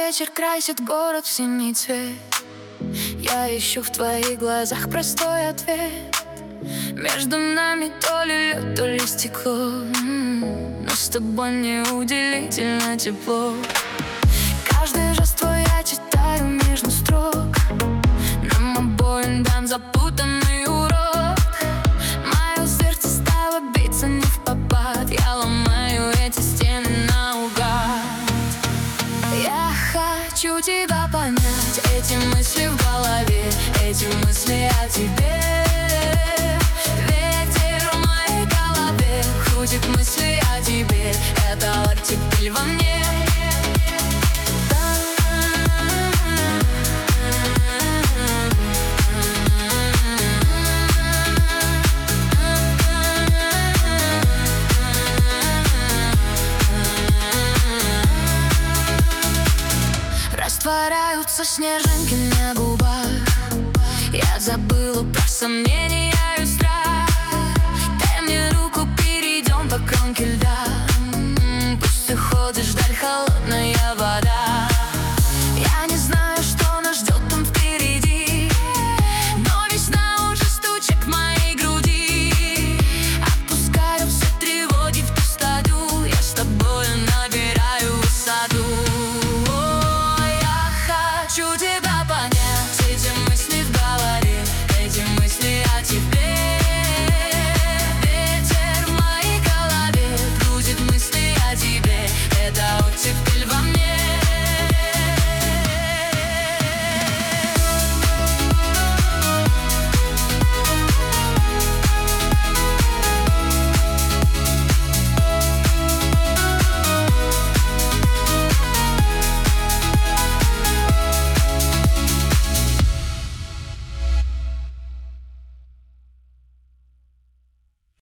вечер красит город в синий цвет. Я ищу в твоих глазах простой ответ. Между нами то ли лед, то ли стекло, но с тобой мне удивительно тепло. Каждый жест твой я читаю между строк. Нам обоим дан запутанный урок. Мое сердце стало биться не впопад. Я ломаю эти стены наугад. Я хочу тебя понять. Эти мысли в голове, эти мысли о тебе. Ветер в моей голове крутит мысли о тебе. Это оттепель во мне. Растворяются снежинки на губах. Я забыла про сомнения